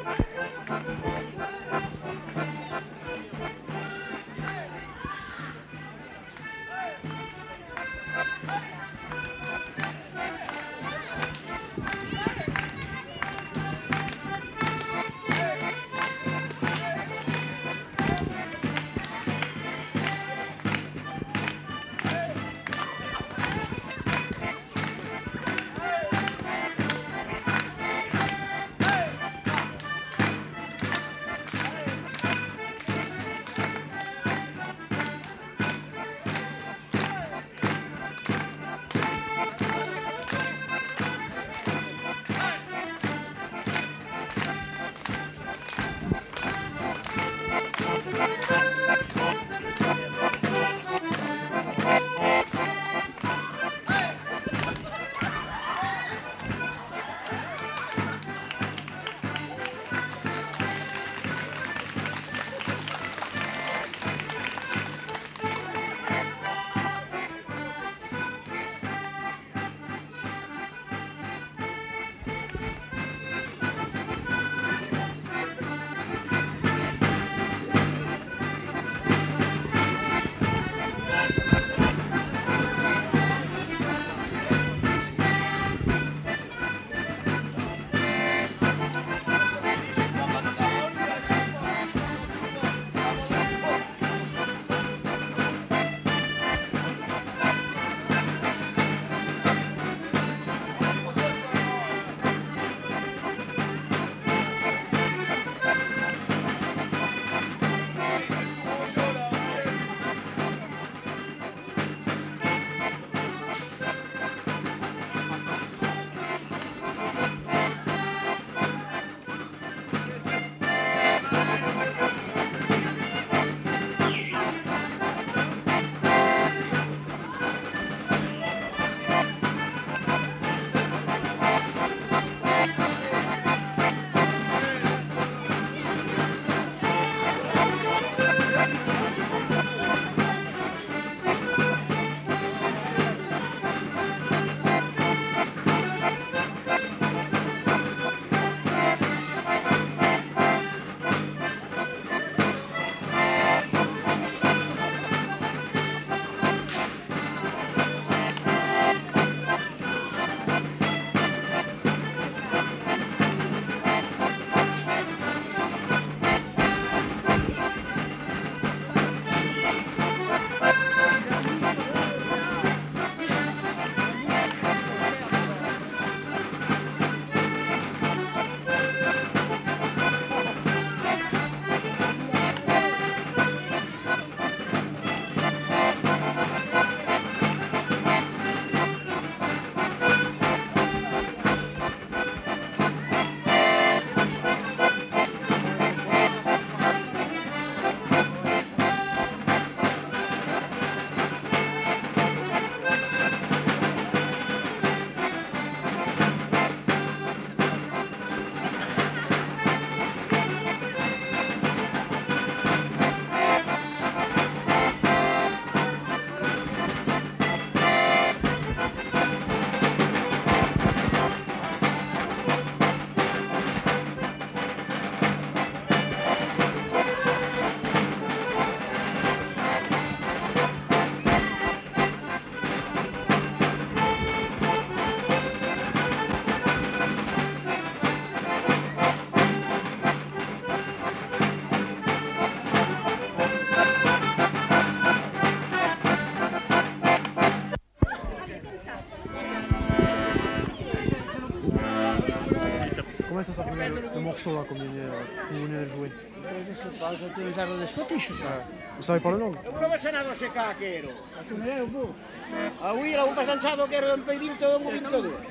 Comment ça s'appelle le morceau là qu'on venait de jouer? Je sais pas, je te usare de Scottish ça. Vous savez pas le nom? Come c'è nato se cacchero? Tu me l'hai vu? Ah oui, l'ho pensato che ero un po' vinto e un vinto tu.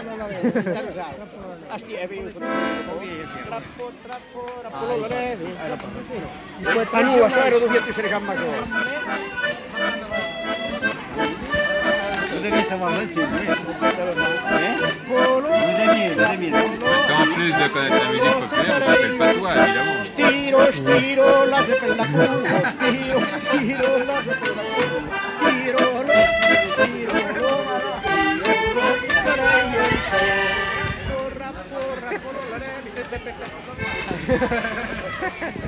Asti, è vero. Trappo, lo levi. A nuova, so ero 200 le gamma Vous devez savoir aussi, vous aimez. En plus de connaître la musique populaire, vous connaissez le patois, évidemment. Stiro, lascia per la culo. Stiro, lascia per la culo. Stiro, aspetta, aspetta.